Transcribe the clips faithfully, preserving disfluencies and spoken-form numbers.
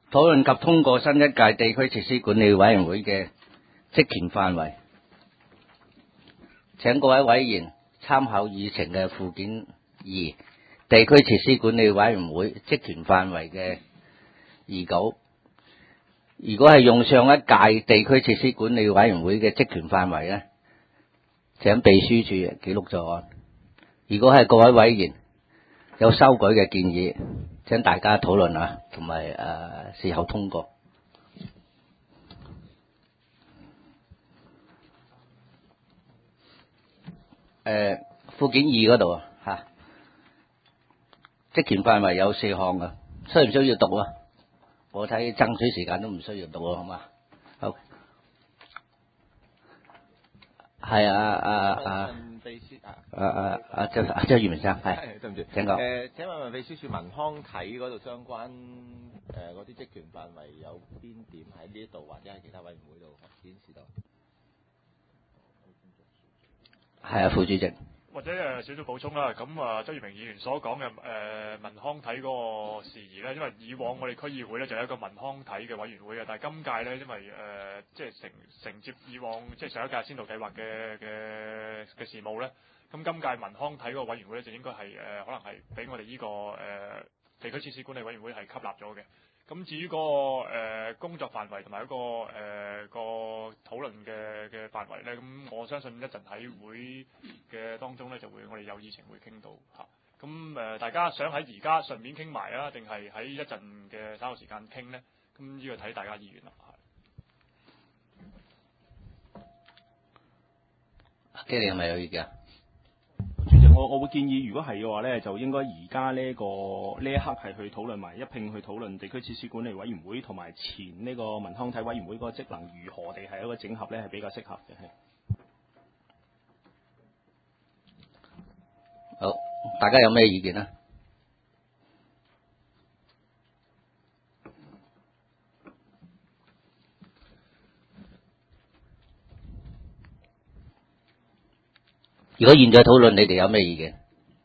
討論及通過新一屆地區設施管理委員會嘅職權範圍。請各位委員參考議程嘅附件二地區設施管理委員會職權範圍嘅議稿。如果係用上一屆地區設施管理委員會嘅職權範圍呢，請秘書處記錄在案。如果係各位委員有修改嘅建議，請大家討論啊，同埋誒事後通過。誒、呃、附件二嗰度啊，嚇職權範圍有四項嘅，需唔需要讀啊？我睇爭取時間都唔需要讀啊，好嘛？好，係啊啊啊！ 秘書啊， 啊啊啊周啊周宇明生係， 對唔住， 請講。 誒，請問問秘書處文康體嗰度相關誒嗰啲職權範圍有邊點喺呢一度或者喺其他委員會度顯示到？ 係啊，副主席。 或者誒少少補充啦，咁啊周業明議員所講嘅誒文康體嗰個事宜咧，因為以往我哋區議會咧就有一個文康體嘅委員會嘅，但係今屆咧因為誒、呃、即係承承接以往即係上一屆先導計劃嘅嘅嘅事務咧，咁今屆文康體嗰個委員會咧就應該係誒、呃、可能係俾我哋呢、這個誒、呃、地區設施管理委員會係吸納咗嘅。咁至於嗰、那個、呃、工作範圍同埋一個誒、呃、個討論嘅嘅範圍咧，咁我相信一陣喺會嘅當中咧就會我哋有議程會傾到嚇。咁、啊、誒、呃、大家想喺而家順便傾埋啊，定係喺一陣嘅稍後時間傾咧？咁呢個睇大家意願啦。 阿基，你係咪有意見啊？ 主席，我我會建議，如果係嘅話咧，就應該而家呢個呢一刻係去討論埋一併去討論地區設施管理委員會同埋前呢個文康體委員會嗰個職能如何地係一個整合咧，係比較適合嘅。係。 好，大家有咩意見啊？如果現在討論，你哋有咩意見？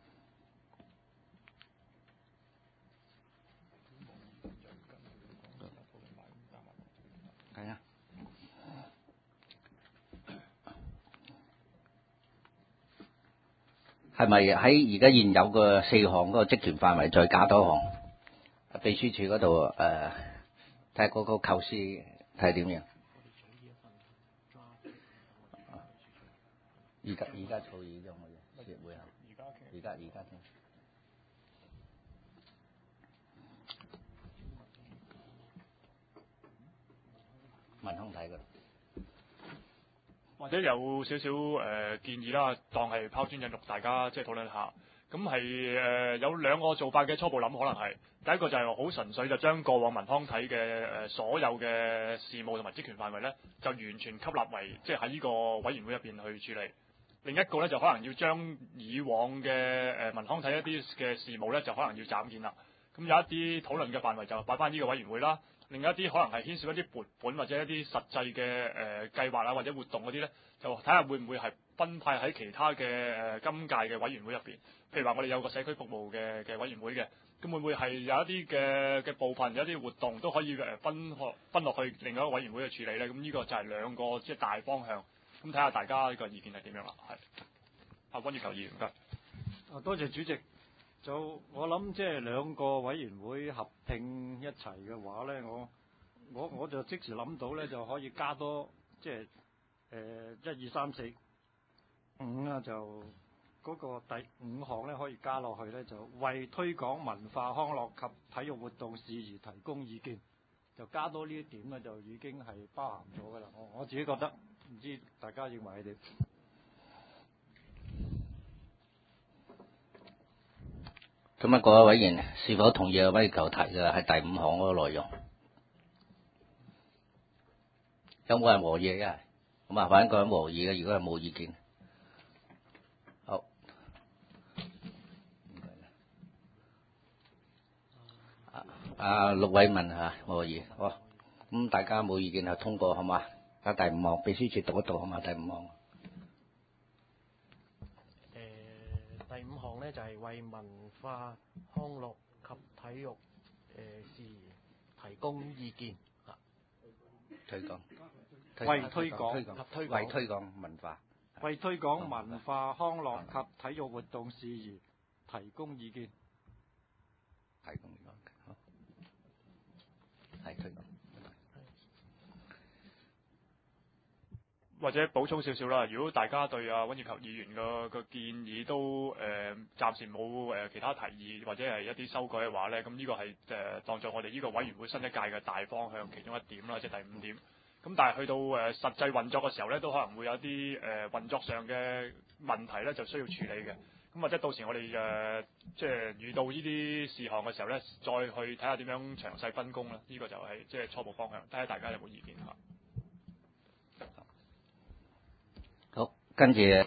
係啊。係咪喺而家現有嘅四項嗰個職權範圍再加多項？秘書處嗰度誒，睇下嗰個構思睇點樣？而家而家草擬咗我嘅協會啊！而家而家傾。文康體嗰度。 或者有少少誒、呃、建議啦，當係拋磚引玉，大家即係討論下。咁係誒有兩個做法嘅初步諗，可能係第一個就係好純粹就將過往文康體嘅誒、呃、所有嘅事務同埋職權範圍咧，就完全吸納為即係喺呢個委員會入邊去處理。另一個咧就可能要將以往嘅誒、呃、文康體一啲嘅事務咧，就可能要斬件啦。咁有一啲討論嘅範圍就擺翻呢個委員會啦。另一啲可能係牽涉一啲撥款或者一啲實際嘅誒計劃啊或者活動嗰啲咧，就睇下會唔會係分派喺其他嘅誒、呃、今屆嘅委員會入邊。譬如話我哋有個社區服務嘅嘅委員會嘅，咁會唔會係有一啲嘅嘅部分有一啲活動都可以誒分分落去另外一個委員會去處理咧？咁呢個就係兩個即係大方向。咁睇下大家呢個意見係點樣啦？係。阿溫月球議員，唔該。 啊，多謝主席。就我諗，即係兩個委員會合併一齊嘅話咧，我我我就即時諗到咧，就可以加多即係誒一二三四五啊，就嗰個第五項咧可以加落去咧，就為推廣文化康樂及體育活動事宜提供意見，就加多呢一點咧，就已經係包含咗噶啦。我我自己覺得，唔知大家認為你哋？ 咁啊，各位委員是否同意阿溫球提嘅係第五項嗰個內容？有冇人和議嘅？咁麻煩一個人和議嘅，如果係冇意見，好。啊啊，陸偉文嚇和議，好。咁大家冇意見就通過好嘛？啊，第五項秘書處讀一讀好嘛？第五項。 第五項呢，就係、是、為文化康樂及體育誒事宜提供意見啊， 推廣， 為推廣推及推廣為推廣文化， 為推廣文化康樂及體育活動事宜提供意見。 提供呢個好，係推廣。 或者補充少少啦，如果大家對阿温耀球議員個個建議都誒、呃、暫時冇誒、呃、其他提議或者係一啲修改嘅話咧，咁呢個係誒、呃、當作我哋呢個委員會新一屆嘅大方向其中一點啦，即係第五點。咁但係去到誒、呃、實際運作嘅時候咧，都可能會有啲誒、呃、運作上嘅問題咧，就需要處理嘅。咁或者到時我哋誒、呃、即係遇到呢啲事項嘅時候咧，再去睇下點樣詳細分工啦。呢、這個就係、是、即係初步方向，睇下大家有冇意見嚇。 好，跟住。